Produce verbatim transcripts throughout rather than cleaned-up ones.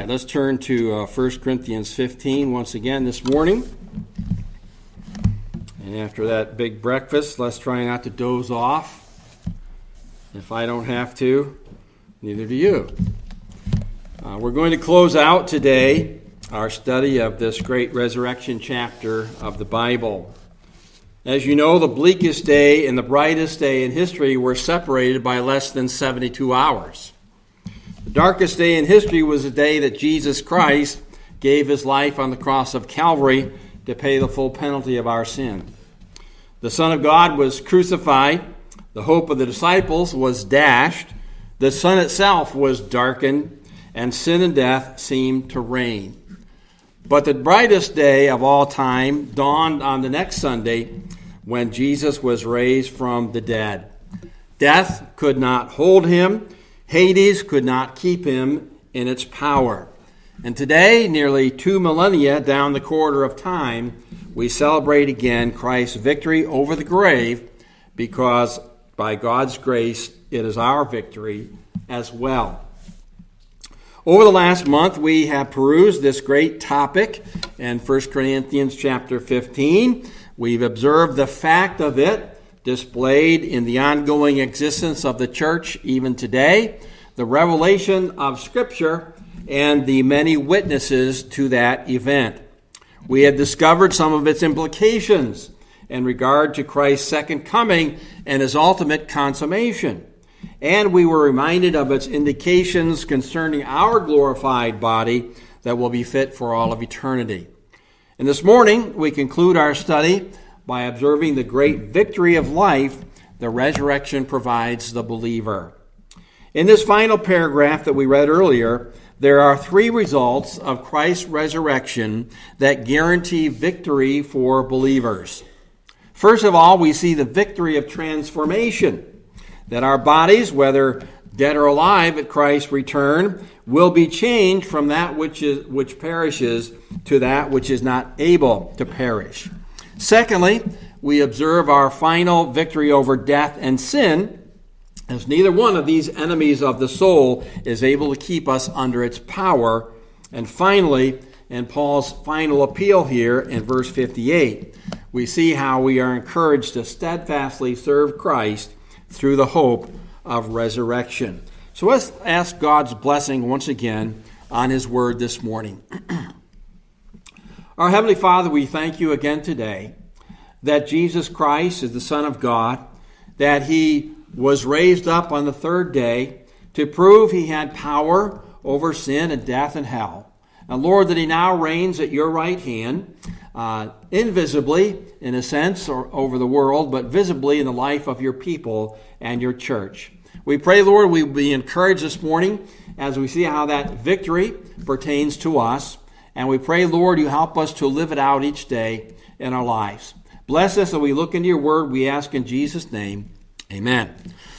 right, let's turn to uh, First Corinthians fifteen once again this morning. And after that big breakfast, let's try not to doze off. If I don't have to, neither do you. Uh, we're going to close out today our study of this great resurrection chapter of the Bible. As you know, the bleakest day and the brightest day in history were separated by less than seventy-two hours. The darkest day in history was the day that Jesus Christ gave his life on the cross of Calvary to pay the full penalty of our sin. The Son of God was crucified. The hope of the disciples was dashed. The sun itself was darkened, and sin and death seemed to reign. But the brightest day of all time dawned on the next Sunday when Jesus was raised from the dead. Death could not hold him. Hades could not keep him in its power. And today, nearly two millennia down the corridor of time, we celebrate again Christ's victory over the grave, because by God's grace, it is our victory as well. Over the last month, we have perused this great topic in First Corinthians chapter fifteen. We've observed the fact of it displayed in the ongoing existence of the church even today, the revelation of Scripture, and the many witnesses to that event. We have discovered some of its implications in regard to Christ's second coming and his ultimate consummation. And we were reminded of its indications concerning our glorified body that will be fit for all of eternity. And this morning, we conclude our study by observing the great victory of life the resurrection provides the believer. In this final paragraph that we read earlier, there are three results of Christ's resurrection that guarantee victory for believers. First of all, we see the victory of transformation, that our bodies, whether dead or alive at Christ's return, will be changed from that which is which perishes to that which is not able to perish. Secondly, we observe our final victory over death and sin, as neither one of these enemies of the soul is able to keep us under its power. And finally, in Paul's final appeal here in verse fifty-eight, we see how we are encouraged to steadfastly serve Christ through the hope of resurrection. So let's ask God's blessing once again on his word this morning. Our Heavenly Father, we thank you again today that Jesus Christ is the Son of God, that he was raised up on the third day to prove he had power over sin and death and hell. And Lord, that he now reigns at your right hand, uh, invisibly, in a sense, or over the world, but visibly in the life of your people and your church. We pray, Lord, we be encouraged this morning as we see how that victory pertains to us. And we pray, Lord, you help us to live it out each day in our lives. Bless us as we look into your word. We ask in Jesus' name, amen.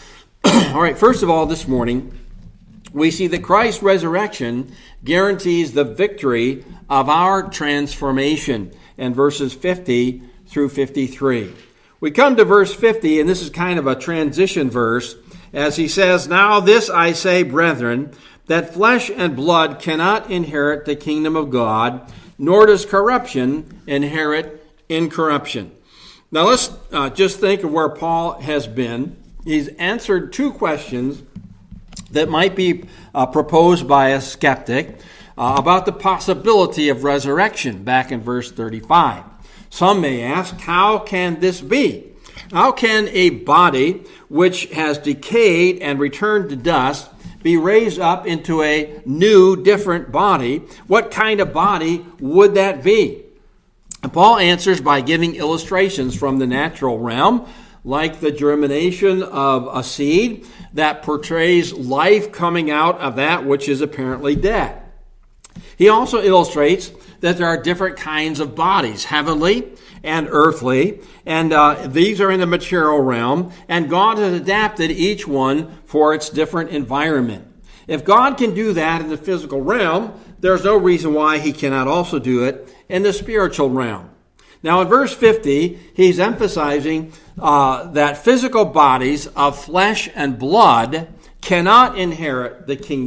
All right, first of all, this morning, we see that Christ's resurrection guarantees the victory of our transformation in verses fifty through fifty-three. We come to verse fifty, and this is kind of a transition verse, as he says, "Now this I say, brethren, that flesh and blood cannot inherit the kingdom of God, nor does corruption inherit incorruption." Now let's uh, just think of where Paul has been. He's answered two questions that might be uh, proposed by a skeptic uh, about the possibility of resurrection back in verse thirty-five. Some may ask, how can this be? How can a body which has decayed and returned to dust be raised up into a new, different body? What kind of body would that be? And Paul answers by giving illustrations from the natural realm, like the germination of a seed that portrays life coming out of that which is apparently dead. He also illustrates that there are different kinds of bodies, heavenly and earthly, and uh, these are in the material realm, and God has adapted each one for its different environment. If God can do that in the physical realm, there's no reason why he cannot also do it in the spiritual realm. Now in verse fifty, he's emphasizing uh, that physical bodies of flesh and blood cannot inherit the kingdom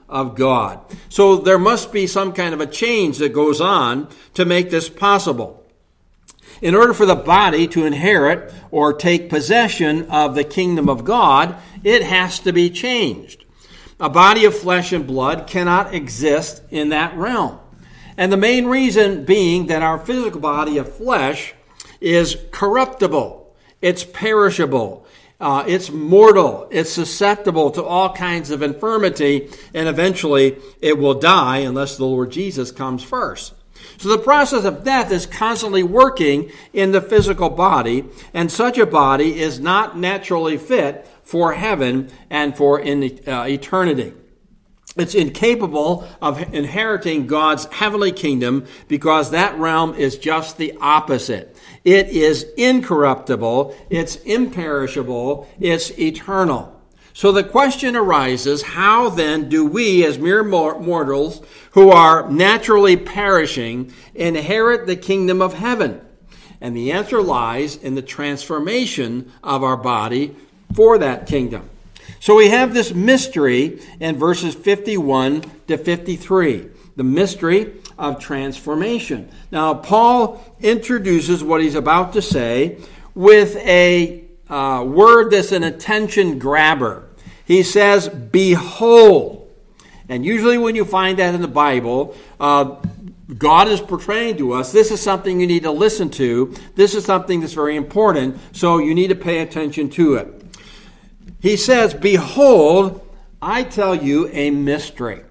of God. So there must be some kind of a change that goes on to make this possible. In order for the body to inherit or take possession of the kingdom of God, it has to be changed. A body of flesh and blood cannot exist in that realm. And the main reason being that our physical body of flesh is corruptible, it's perishable, uh, it's mortal, it's susceptible to all kinds of infirmity, and eventually it will die unless the Lord Jesus comes first. So the process of death is constantly working in the physical body, and such a body is not naturally fit for heaven and for in, uh, eternity. It's incapable of inheriting God's heavenly kingdom because that realm is just the opposite. It is incorruptible, it's imperishable, it's eternal. So the question arises, how then do we as mere mortals who are naturally perishing inherit the kingdom of heaven? And the answer lies in the transformation of our body for that kingdom. So we have this mystery in verses fifty-one to fifty-three, the mystery of transformation. Now, Paul introduces what he's about to say with a uh, word that's an attention grabber. He says, behold. And usually when you find that in the Bible, uh, God is portraying to us, this is something you need to listen to. This is something that's very important, so you need to pay attention to it. He says, behold, I tell you a mystery.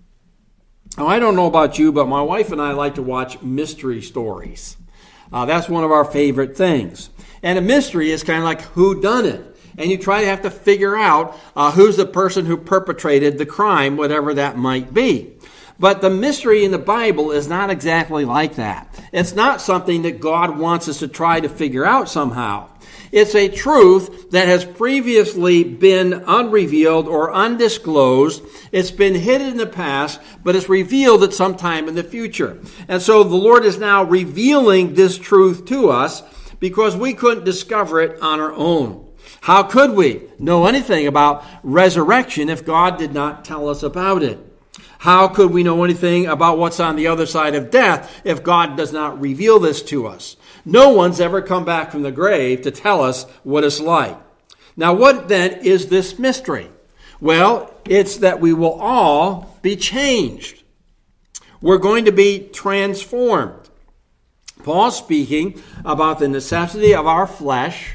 Now, I don't know about you, but my wife and I like to watch mystery stories. Uh, that's one of our favorite things. And a mystery is kind of like whodunit. And you try to have to figure out uh, who's the person who perpetrated the crime, whatever that might be. But the mystery in the Bible is not exactly like that. It's not something that God wants us to try to figure out somehow. It's a truth that has previously been unrevealed or undisclosed. It's been hidden in the past, but it's revealed at some time in the future. And so the Lord is now revealing this truth to us because we couldn't discover it on our own. How could we know anything about resurrection if God did not tell us about it? How could we know anything about what's on the other side of death if God does not reveal this to us? No one's ever come back from the grave to tell us what it's like. Now, what then is this mystery? Well, it's that we will all be changed. We're going to be transformed. Paul's speaking about the necessity of our flesh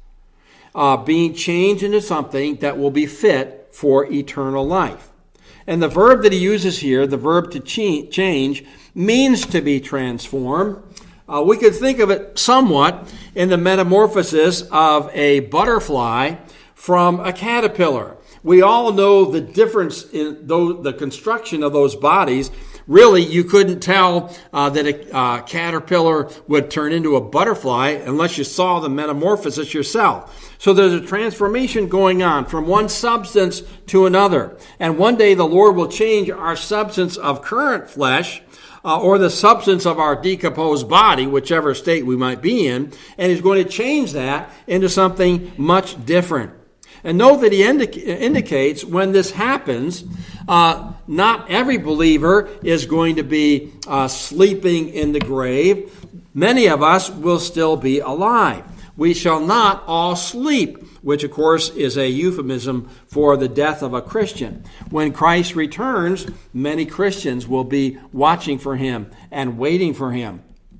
uh, being changed into something that will be fit for eternal life. And the verb that he uses here, the verb to change, means to be transformed. Uh, we could think of it somewhat in the metamorphosis of a butterfly from a caterpillar. We all know the difference in those, the construction of those bodies. Really, you couldn't tell uh, that a uh, caterpillar would turn into a butterfly unless you saw the metamorphosis yourself. So there's a transformation going on from one substance to another. And one day the Lord will change our substance of current flesh uh, or the substance of our decomposed body, whichever state we might be in, and He's going to change that into something much different. And note that he indica- indicates when this happens, uh, not every believer is going to be uh, sleeping in the grave. Many of us will still be alive. We shall not all sleep, which of course is a euphemism for the death of a Christian. When Christ returns, many Christians will be watching for Him and waiting for Him.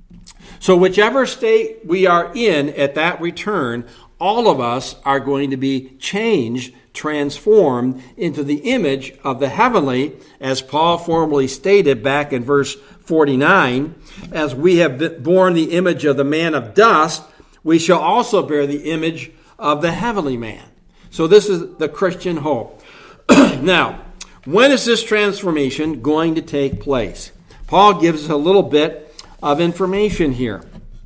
So whichever state we are in at that return, all of us are going to be changed, transformed into the image of the heavenly, as Paul formally stated back in verse forty-nine, as we have borne the image of the man of dust, we shall also bear the image of the heavenly man. So this is the Christian hope. Now, when is this transformation going to take place? Paul gives us a little bit of information here.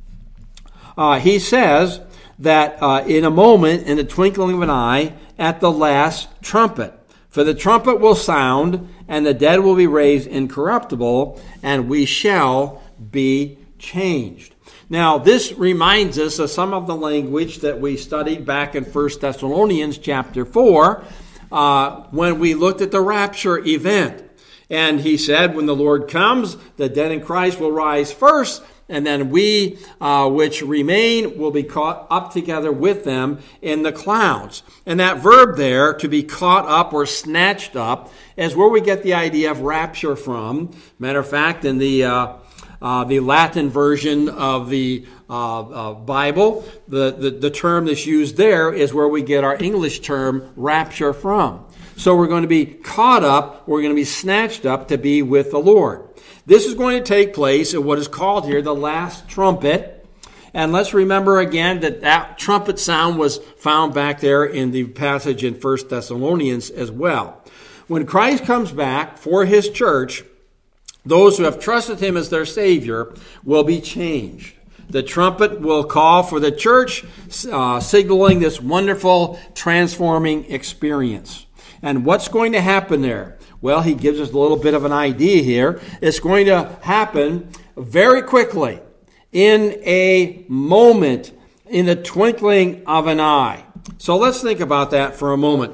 Uh, he says that uh, in a moment, in the twinkling of an eye, at the last trumpet. For the trumpet will sound, and the dead will be raised incorruptible, and we shall be changed. Now, this reminds us of some of the language that we studied back in First Thessalonians chapter four, uh, when we looked at the rapture event. And he said, when the Lord comes, the dead in Christ will rise first, and then we, uh, which remain, will be caught up together with them in the clouds. And that verb there, to be caught up or snatched up, is where we get the idea of rapture from. Matter of fact, in the uh, uh, the Latin version of the uh, uh, Bible, the, the, the term that's used there is where we get our English term rapture from. So we're going to be caught up, we're going to be snatched up to be with the Lord. This is going to take place at what is called here the last trumpet. And let's remember again that that trumpet sound was found back there in the passage in First Thessalonians as well. When Christ comes back for his church, those who have trusted him as their Savior will be changed. The trumpet will call for the church, uh, signaling this wonderful transforming experience. And what's going to happen there? Well, he gives us a little bit of an idea here. It's going to happen very quickly, in a moment, in the twinkling of an eye. So let's think about that for a moment.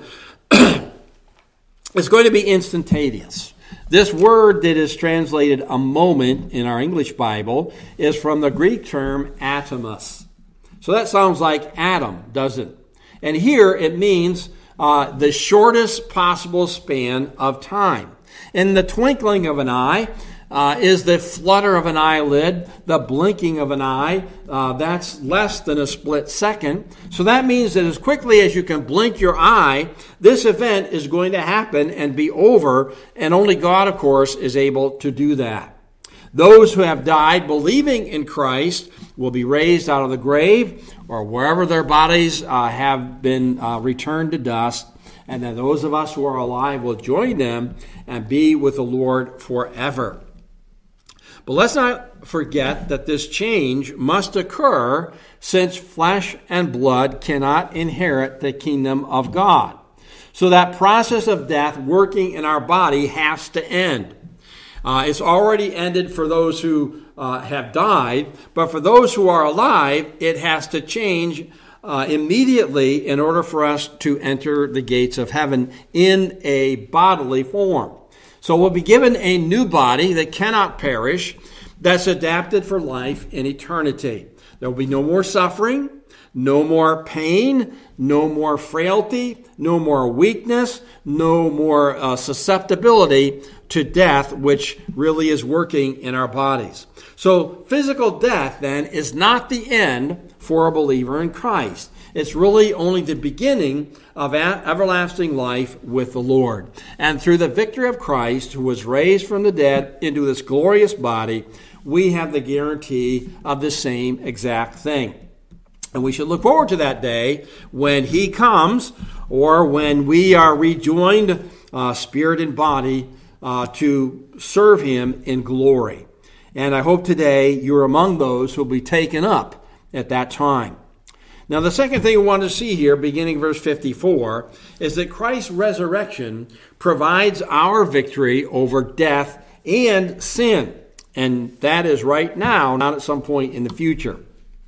It's going to be instantaneous. This word that is translated a moment in our English Bible is from the Greek term atomos. So that sounds like atom, doesn't it? And here it means Uh, the shortest possible span of time. In the twinkling of an eye uh, is the flutter of an eyelid, the blinking of an eye. Uh, that's less than a split second. So that means that as quickly as you can blink your eye, this event is going to happen and be over, and only God, of course, is able to do that. Those who have died believing in Christ will be raised out of the grave or wherever their bodies uh, have been uh, returned to dust. And then those of us who are alive will join them and be with the Lord forever. But let's not forget that this change must occur, since flesh and blood cannot inherit the kingdom of God. So that process of death working in our body has to end. Uh, it's already ended for those who uh, have died, but for those who are alive, it has to change uh, immediately in order for us to enter the gates of heaven in a bodily form. So we'll be given a new body that cannot perish, that's adapted for life in eternity. There will be no more suffering, no more pain, no more frailty, no more weakness, no more uh, susceptibility to death, which really is working in our bodies. So physical death, then, is not the end for a believer in Christ. It's really only the beginning of everlasting life with the Lord. And through the victory of Christ, who was raised from the dead into this glorious body, we have the guarantee of the same exact thing. And we should look forward to that day when he comes, or when we are rejoined, uh, spirit and body, uh, to serve him in glory. And I hope today you're among those who will be taken up at that time. Now, the second thing we want to see here, beginning verse fifty-four, is that Christ's resurrection provides our victory over death and sin. And that is right now, not at some point in the future.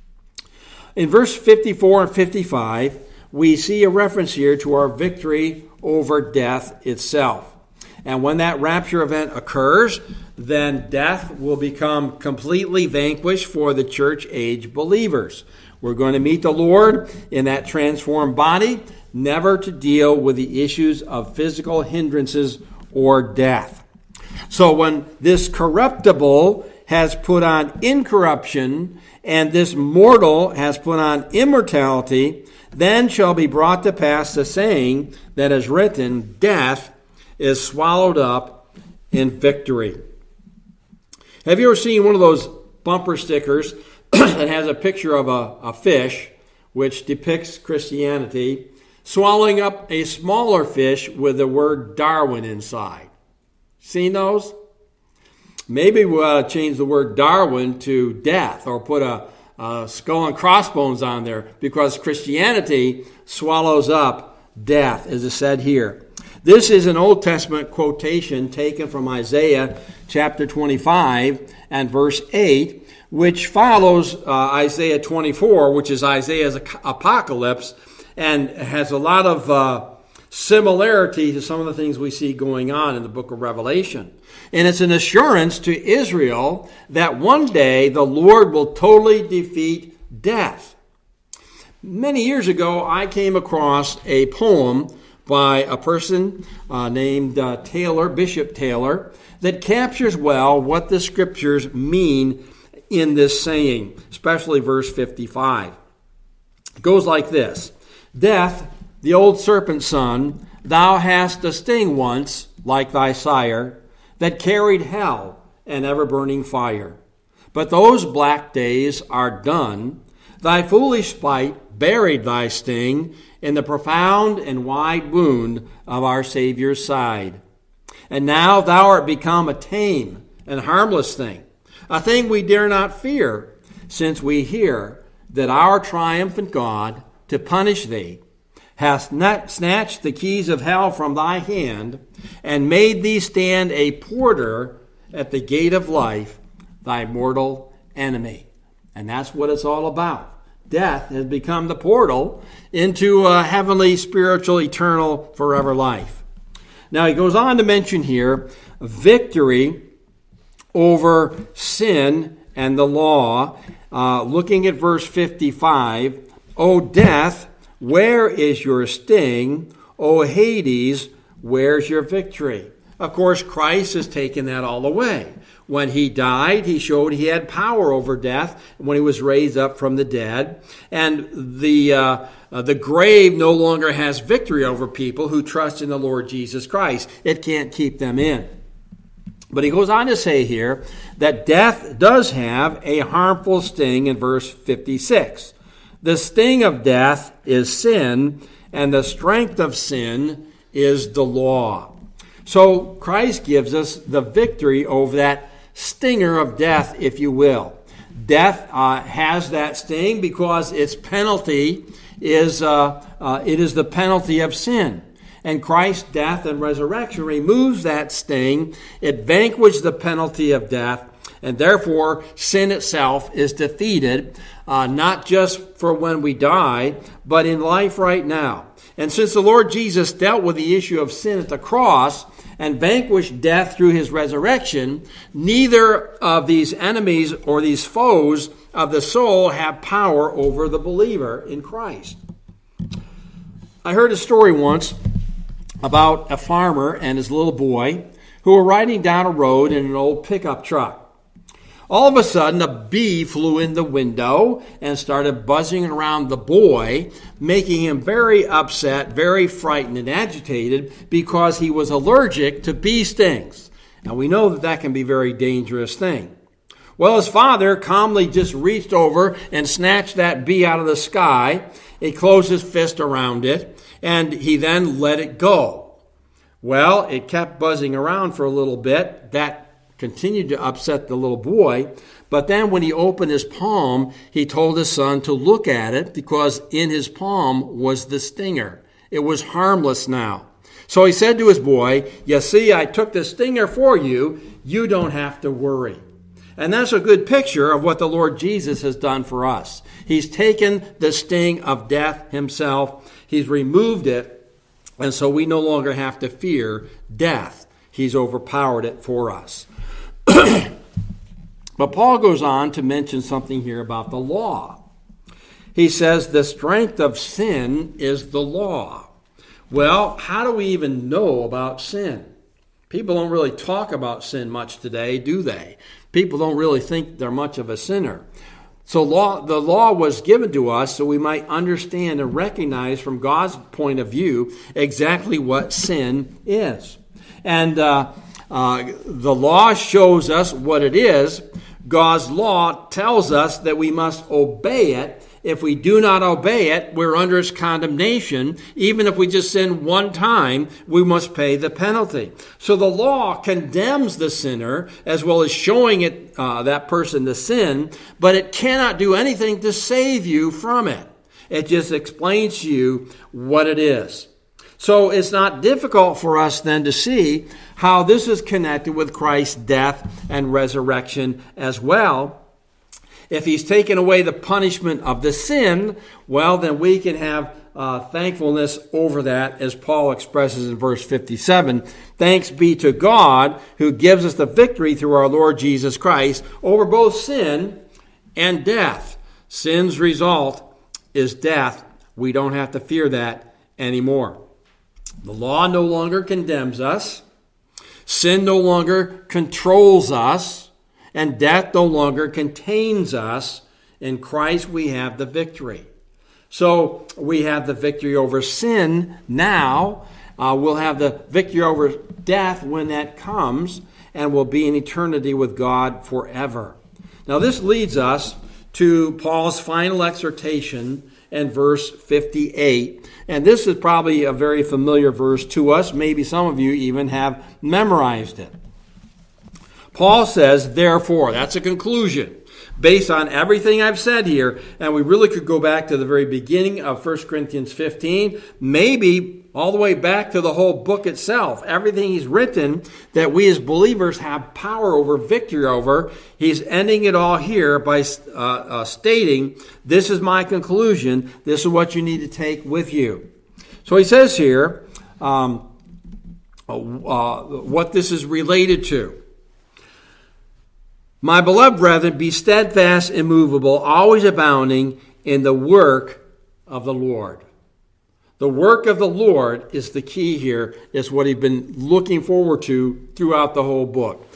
In verse fifty-four and fifty-five, we see a reference here to our victory over death itself. And when that rapture event occurs, then death will become completely vanquished for the church age believers. We're going to meet the Lord in that transformed body, never to deal with the issues of physical hindrances or death. So when this corruptible has put on incorruption, and this mortal has put on immortality, then shall be brought to pass the saying that is written, death is swallowed up in victory. Have you ever seen one of those bumper stickers that has a picture of a, a fish, which depicts Christianity, swallowing up a smaller fish with the word Darwin inside? Seen those? Maybe we'll uh, change the word Darwin to death, or put a, a skull and crossbones on there, because Christianity swallows up death, as is said here. This is an Old Testament quotation taken from Isaiah chapter twenty-five and verse eight, which follows uh, Isaiah twenty-four, which is Isaiah's apocalypse, and has a lot of uh, similarity to some of the things we see going on in the book of Revelation. And it's an assurance to Israel that one day the Lord will totally defeat death. Many years ago, I came across a poem by a person uh, named uh, Taylor, Bishop Taylor, that captures well what the scriptures mean in this saying, especially verse fifty-five. It goes like this: Death, the old serpent son, thou hast a sting once, like thy sire, that carried hell and ever-burning fire. But those black days are done. Thy foolish spite buried thy sting in the profound and wide wound of our Savior's side. And now thou art become a tame and harmless thing, a thing we dare not fear, since we hear that our triumphant God, to punish thee, hath not snatched the keys of hell from thy hand, and made thee stand a porter at the gate of life, thy mortal enemy. And that's what it's all about. Death has become the portal into a heavenly, spiritual, eternal, forever life. Now he goes on to mention here victory over sin and the law. Uh, looking at verse fifty-five, O death, where is your sting? O Hades, where's your victory? Of course, Christ has taken that all away. When he died, he showed he had power over death when he was raised up from the dead. And the uh, uh, the grave no longer has victory over people who trust in the Lord Jesus Christ. It can't keep them in. But he goes on to say here that death does have a harmful sting in verse fifty-six. The sting of death is sin, and the strength of sin is the law. So Christ gives us the victory over that stinger of death, if you will. Death uh, has that sting because its penalty is uh, uh, it is the penalty of sin. And Christ's death and resurrection removes that sting. It vanquishes the penalty of death, and therefore sin itself is defeated, uh, not just for when we die, but in life right now. And since the Lord Jesus dealt with the issue of sin at the cross and vanquished death through his resurrection, neither of these enemies or these foes of the soul have power over the believer in Christ. I heard a story once about a farmer and his little boy who were riding down a road in an old pickup truck. All of a sudden, a bee flew in the window and started buzzing around the boy, making him very upset, very frightened and agitated because he was allergic to bee stings. Now, we know that that can be a very dangerous thing. Well, his father calmly just reached over and snatched that bee out of the sky. He closed his fist around it, and he then let it go. Well, it kept buzzing around for a little bit. That continued to upset the little boy. But then when he opened his palm, he told his son to look at it because in his palm was the stinger. It was harmless now. So he said to his boy, you see, I took the stinger for you. You don't have to worry. And that's a good picture of what the Lord Jesus has done for us. He's taken the sting of death himself. He's removed it. And so we no longer have to fear death. He's overpowered it for us. But Paul goes on to mention something here about the law. He says the strength of sin is the law. Well, how do we even know about sin? People don't really talk about sin much today, do they? People don't really think they're much of a sinner. So law, the law was given to us so we might understand and recognize from God's point of view exactly what sin is. And uh, uh, the law shows us what it is. God's law tells us that we must obey it. If we do not obey it, we're under its condemnation. Even if we just sin one time, we must pay the penalty. So the law condemns the sinner as well as showing it uh, that person the sin, but it cannot do anything to save you from it. It just explains to you what it is. So it's not difficult for us then to see how this is connected with Christ's death and resurrection as well. If he's taken away the punishment of the sin, well, then we can have uh, thankfulness over that, as Paul expresses in verse fifty-seven. Thanks be to God who gives us the victory through our Lord Jesus Christ over both sin and death. Sin's result is death. We don't have to fear that anymore. The law no longer condemns us. Sin no longer controls us. And death no longer contains us. In Christ we have the victory. So we have the victory over sin now. Uh, we'll have the victory over death when that comes. And we'll be in eternity with God forever. Now this leads us to Paul's final exhortation in verse fifty-eight. And this is probably a very familiar verse to us. Maybe some of you even have memorized it. Paul says, therefore, that's a conclusion based on everything I've said here. And we really could go back to the very beginning of First Corinthians fifteen, maybe all the way back to the whole book itself. Everything he's written that we as believers have power over, victory over. He's ending it all here by uh, uh, stating, this is my conclusion. This is what you need to take with you. So he says here um, uh, what this is related to. My beloved brethren, be steadfast, immovable, always abounding in the work of the Lord. The work of the Lord is the key here, is what he's been looking forward to throughout the whole book.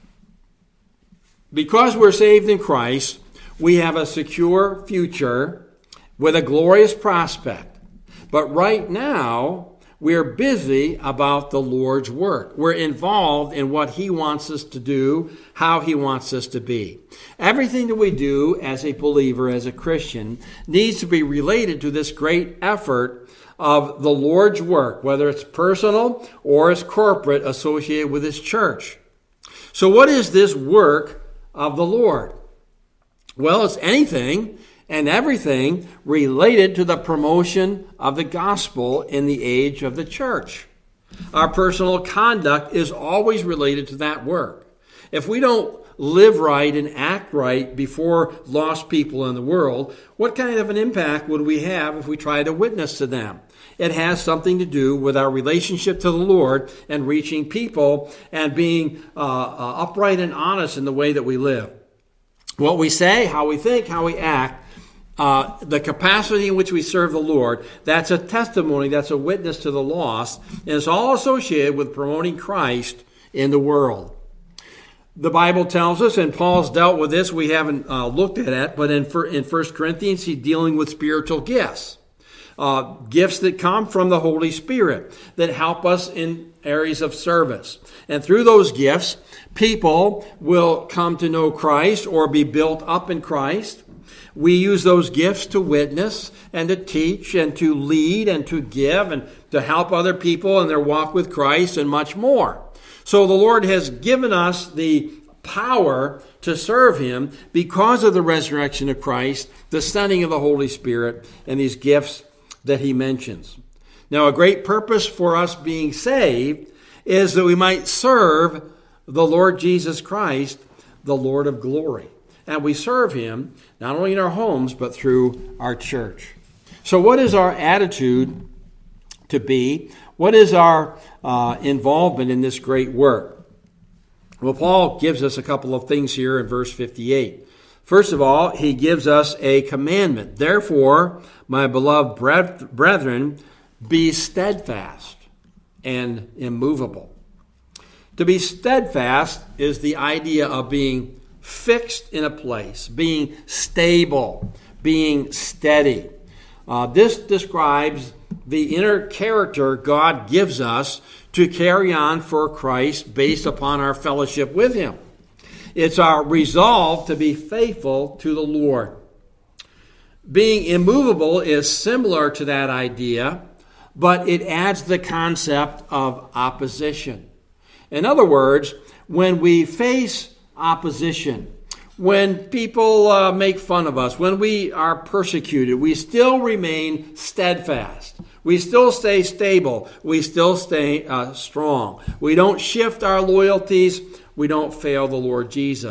Because we're saved in Christ, we have a secure future with a glorious prospect. But right now, we're busy about the Lord's work. We're involved in what he wants us to do, how he wants us to be. Everything that we do as a believer, as a Christian, needs to be related to this great effort of the Lord's work, whether it's personal or it's corporate, associated with his church. So what is this work of the Lord? Well, it's anything and everything related to the promotion of the gospel in the age of the church. Our personal conduct is always related to that work. If we don't live right and act right before lost people in the world, what kind of an impact would we have if we try to witness to them? It has something to do with our relationship to the Lord and reaching people and being uh, uh, upright and honest in the way that we live. What we say, how we think, how we act, Uh, the capacity in which we serve the Lord, that's a testimony, that's a witness to the lost, and it's all associated with promoting Christ in the world. The Bible tells us, and Paul's dealt with this, we haven't uh, looked at it, but in, in First Corinthians, he's dealing with spiritual gifts. Uh, gifts that come from the Holy Spirit that help us in areas of service. And through those gifts, people will come to know Christ or be built up in Christ. We use those gifts to witness and to teach and to lead and to give and to help other people in their walk with Christ and much more. So the Lord has given us the power to serve him because of the resurrection of Christ, the sending of the Holy Spirit, and these gifts that he mentions. Now, a great purpose for us being saved is that we might serve the Lord Jesus Christ, the Lord of glory. And we serve him not only in our homes, but through our church. So what is our attitude to be? What is our uh, involvement in this great work? Well, Paul gives us a couple of things here in verse fifty-eight. First of all, he gives us a commandment. Therefore, my beloved brethren, be steadfast and immovable. To be steadfast is the idea of being fixed in a place, being stable, being steady. Uh, this describes the inner character God gives us to carry on for Christ based upon our fellowship with him. It's our resolve to be faithful to the Lord. Being immovable is similar to that idea, but it adds the concept of opposition. In other words, when we face opposition, when people uh, make fun of us, when we are persecuted, we still remain steadfast. We still stay stable. We still stay uh, strong. We don't shift our loyalties. We don't fail the Lord Jesus.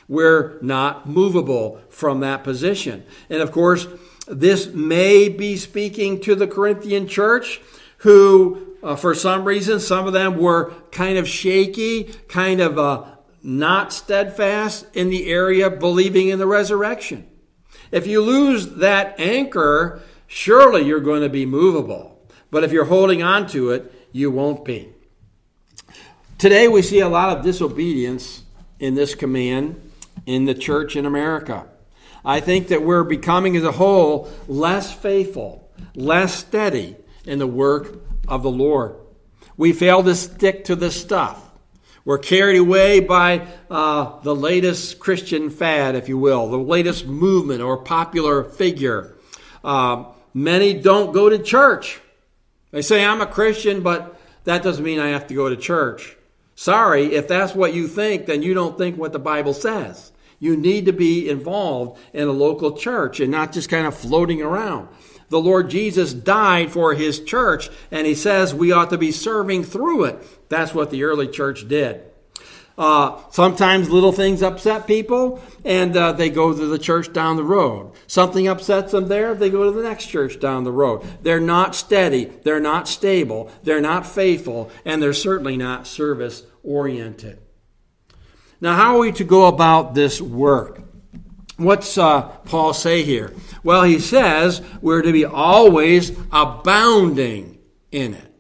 We're not movable from that position. And of course, this may be speaking to the Corinthian church who, uh, for some reason, some of them were kind of shaky, kind of uh, not steadfast in the area of believing in the resurrection. If you lose that anchor, surely you're going to be movable. But if you're holding on to it, you won't be. Today we see a lot of disobedience in this command in the church in America. I think that we're becoming as a whole less faithful, less steady in the work of the Lord. We fail to stick to the stuff. We're carried away by uh, the latest Christian fad, if you will, the latest movement or popular figure. Uh, many don't go to church. They say, I'm a Christian, but that doesn't mean I have to go to church. Sorry, if that's what you think, then you don't think what the Bible says. You need to be involved in a local church and not just kind of floating around. The Lord Jesus died for his church, and he says we ought to be serving through it. That's what the early church did. Uh, sometimes little things upset people, and uh, they go to the church down the road. Something upsets them there, they go to the next church down the road. They're not steady, they're not stable, they're not faithful, and they're certainly not service-oriented. Now, how are we to go about this work? What's uh, Paul say here? Well, he says we're to be always abounding in it.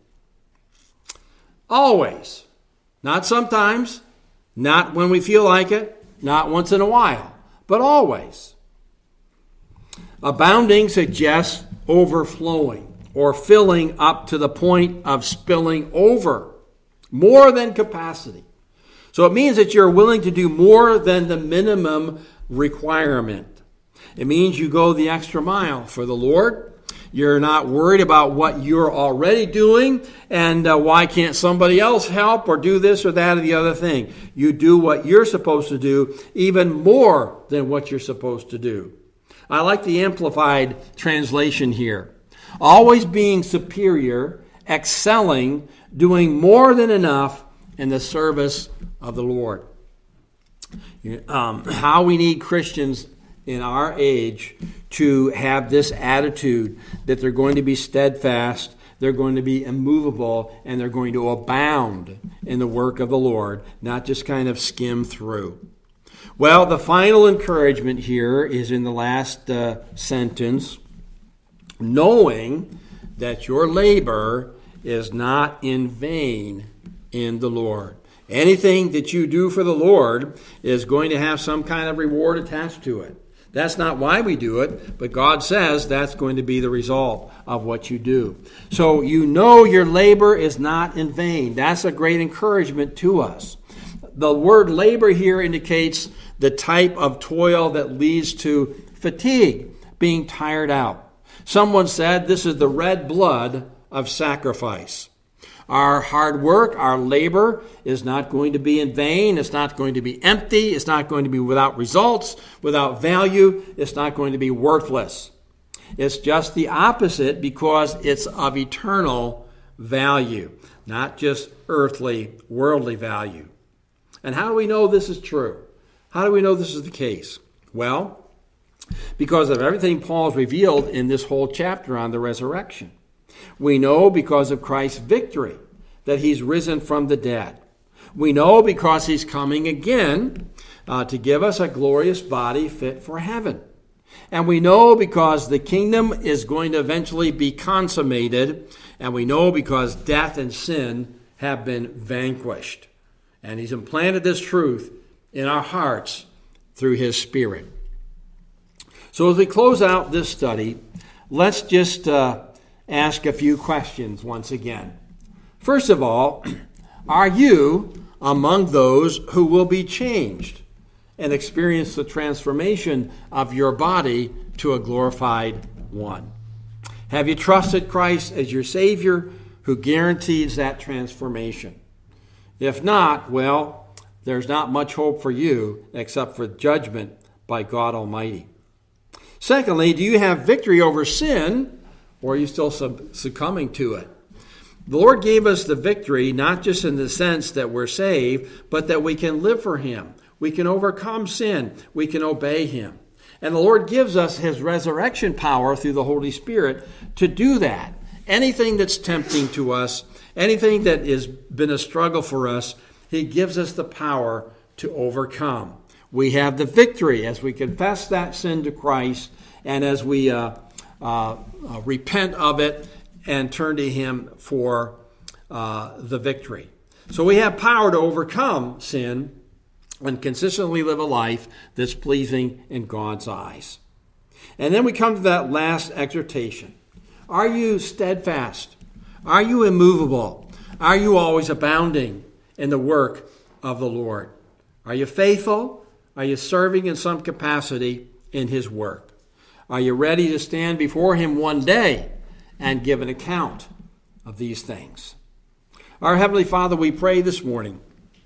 Always. Not sometimes, not when we feel like it, not once in a while, but always. Abounding suggests overflowing or filling up to the point of spilling over, more than capacity. So it means that you're willing to do more than the minimum requirement. It means you go the extra mile for the Lord. You're not worried about what you're already doing and uh, why can't somebody else help or do this or that or the other thing. You do what you're supposed to do, even more than what you're supposed to do. I like the Amplified translation here. Always being superior, excelling, doing more than enough in the service of the Lord. Um, how we need Christians in our age to have this attitude that they're going to be steadfast, they're going to be immovable, and they're going to abound in the work of the Lord, not just kind of skim through. Well, the final encouragement here is in the last uh, sentence, knowing that your labor is not in vain in the Lord. Anything that you do for the Lord is going to have some kind of reward attached to it. That's not why we do it, but God says that's going to be the result of what you do. So you know your labor is not in vain. That's a great encouragement to us. The word labor here indicates the type of toil that leads to fatigue, being tired out. Someone said this is the red blood of sacrifice. Our hard work, our labor is not going to be in vain. It's not going to be empty. It's not going to be without results, without value. It's not going to be worthless. It's just the opposite because it's of eternal value, not just earthly, worldly value. And how do we know this is true? How do we know this is the case? Well, because of everything Paul's revealed in this whole chapter on the resurrection. We know because of Christ's victory that he's risen from the dead. We know because he's coming again uh, to give us a glorious body fit for heaven. And we know because the kingdom is going to eventually be consummated. And we know because death and sin have been vanquished. And he's implanted this truth in our hearts through his Spirit. So as we close out this study, let's just uh, ask a few questions once again. First of all, are you among those who will be changed and experience the transformation of your body to a glorified one? Have you trusted Christ as your Savior who guarantees that transformation? If not, well, there's not much hope for you except for judgment by God Almighty. Secondly, do you have victory over sin, or are you still succumbing to it? The Lord gave us the victory not just in the sense that we're saved, but that we can live for him. We can overcome sin. We can obey him. And the Lord gives us his resurrection power through the Holy Spirit to do that. Anything that's tempting to us, anything that has been a struggle for us, he gives us the power to overcome. We have the victory as we confess that sin to Christ and as we uh, uh, uh, repent of it and turn to him for uh, the victory. So we have power to overcome sin and consistently live a life that's pleasing in God's eyes. And then we come to that last exhortation. Are you steadfast? Are you immovable? Are you always abounding in the work of the Lord? Are you faithful? Are you serving in some capacity in his work? Are you ready to stand before him one day and give an account of these things? Our Heavenly Father, we pray this morning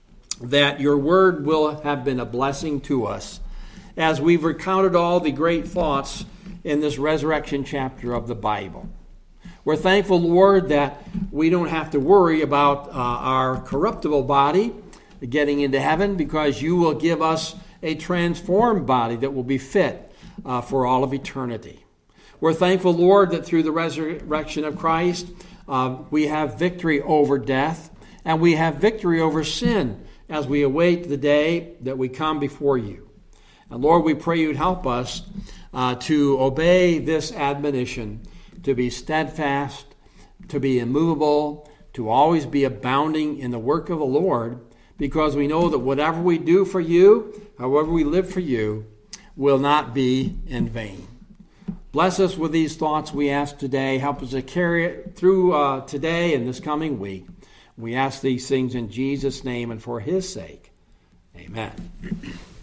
that your word will have been a blessing to us as we've recounted all the great thoughts in this resurrection chapter of the Bible. We're thankful, Lord, that we don't have to worry about uh, our corruptible body getting into heaven because you will give us a transformed body that will be fit uh, for all of eternity. We're thankful, Lord, that through the resurrection of Christ, uh, we have victory over death and we have victory over sin as we await the day that we come before you. And Lord, we pray you'd help us uh, to obey this admonition, to be steadfast, to be immovable, to always be abounding in the work of the Lord, because we know that whatever we do for you, however we live for you, will not be in vain. Bless us with these thoughts we ask today. Help us to carry it through uh, today and this coming week. We ask these things in Jesus' name and for his sake. Amen.